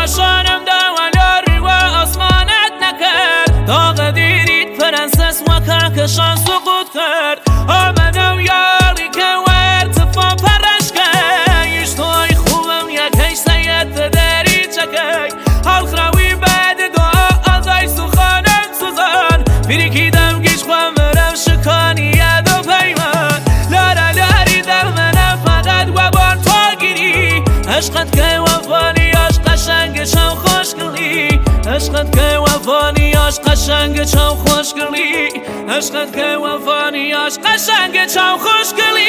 شانم دوالاری و آسمانت نکرد داغ دیرید پرنسس و کهکشان سقوط کرد آمدم یاری که ارتفاع پرش کرد ایش توی خوبم یکیش سید دری چکی حال خراوی بعد دعا آزای سخانم سوزان پیریکیدم گیش خوام برم شکانی ید و پیمان لارا لاری در منم فقط و بان تا گیری عشقت که وفانیاش قشنگ چم خوشگلی عشقت که وفانیاش قشنگ چم خوشگلی عشقت که وفانیاش قشنگ چم خوشگلی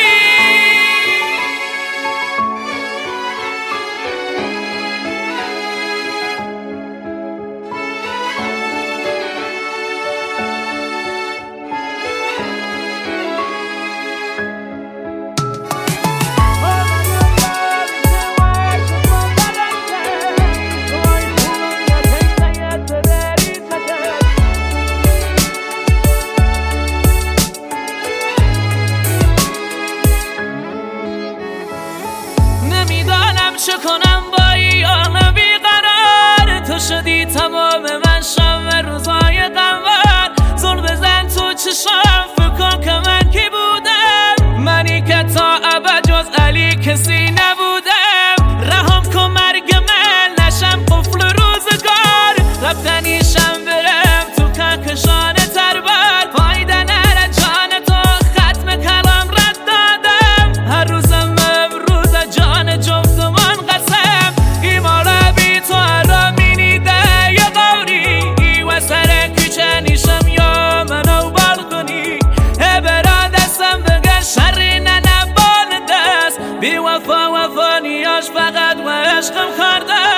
چه کنم با یان بیقرار تو شدی تمام من شب روزای قمر زل بزن تو چشم فکر کن که من کی بودم منی که تا ابد جز علی کسی نبودم رحم کن مرگ من نشم قفل روزگار رفتنیشم برم تو کهکشان تربر فایده نره جان تو ختم کلام رد دادم هر روزم امروز جان جفتم بی وفا وفانیاش فقط و عشقم کرده